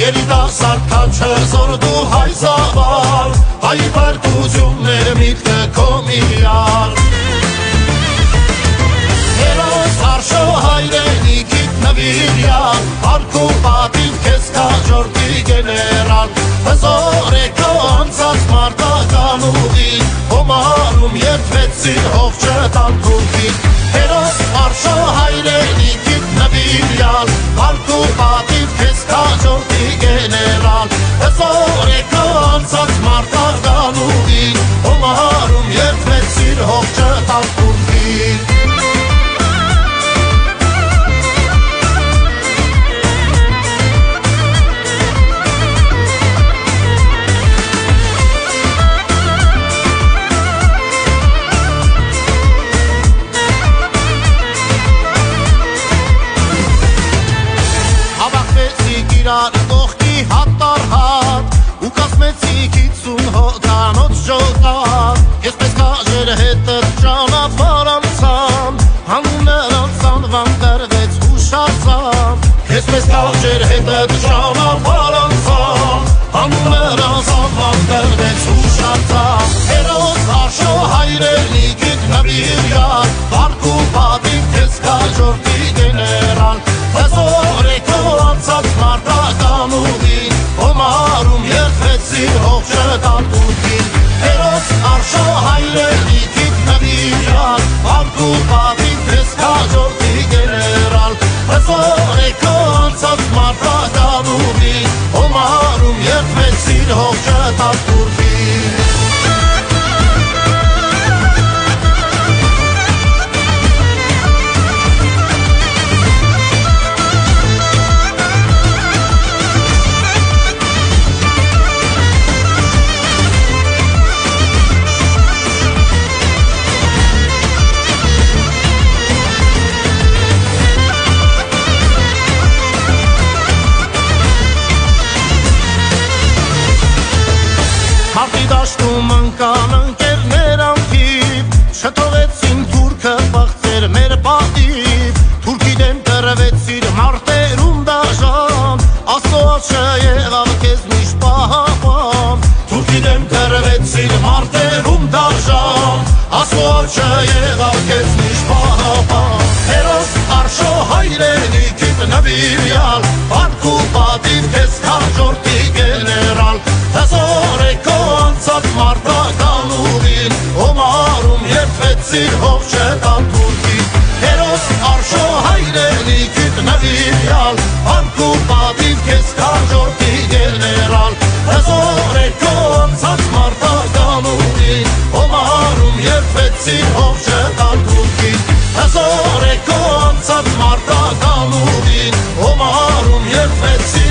երիտասարդ քաչը զորդու հայ զավար, հայ բարկություններ միտքը քո միար։ Հերոս արշո հայրենիքիդ նվիրյալ, արքու պատիվ քեզ քաջորդի գեներալ, հզոր է քո անցած մարտական ուղին, հոմարում երդվեցին հող չտան թուրքին։ Հերոս արշո հայրենիքիդ նվիրյալ, արքու պատիվ քեզ քաջորդի գեներալ, հզոր է քո անցած մարտական ուղին, հոմարում երդվեցին հող չտան թուրքին։ Իրար կողքի հատ առ հատ ու կազմեցիք 50 հոգանոց ժողատ, Եսպես կաժեր հետըտ ճանապարհ անցան, հանուներ անցանվան դրվեց ուշացան, Եսպես կաժեր հետըտ ճանապարհ անցան, հանուներ անցանվան դրվեց ուշացան։ Հերոս արշո հայրենիքիդ նվիրյալ, արքու պատիվ քեզ քաջորդի գեներալ, հզոր է քո անցած մարտական ուղին, հոմարում երդվեցին հող չտան թուրքին։ Հերոս արշո հայրենիքիդ նվիրյալ, արքու պատիվ քեզ քաջորդի գեներալ, հզոր է քո անցած մարտական ուղին, հոմարում երդվեցին հող չտան թուրքին։ Մարտի դաշտում ընկան ընկերներ անթիվ, չթողեցին թուրքը պղծեր մեր պատիվ, թուրքի դեմ տրվեցիր մարտերում դաժան, Աստծո աչքը եղավ քեզ միշտ պահապան, թուրքի դեմ տրվեցիր մարտերում դաժան, Աստծո աչքը եղավ քեզ միշտ պահապան։ Հերոս արշո հայրենիքիդ նվիրյալ, արքու պատիվ քեզ քաջորդի գեներալ, հզոր է քո անցած մարտական ուղին, հոմարում երդվեցին հող չտան թուրքին։ Հերոս արշո հայրենիքիդ նվիրյալ, արքու պատիվ քեզ քաջորդի գեներալ, հզոր է քո անցած մարտական ուղին, հոմարում երդվեցին հող չտան թուրքին։ Հզոր է քո անցած մարտական ուղին, հոմարում երդվեցին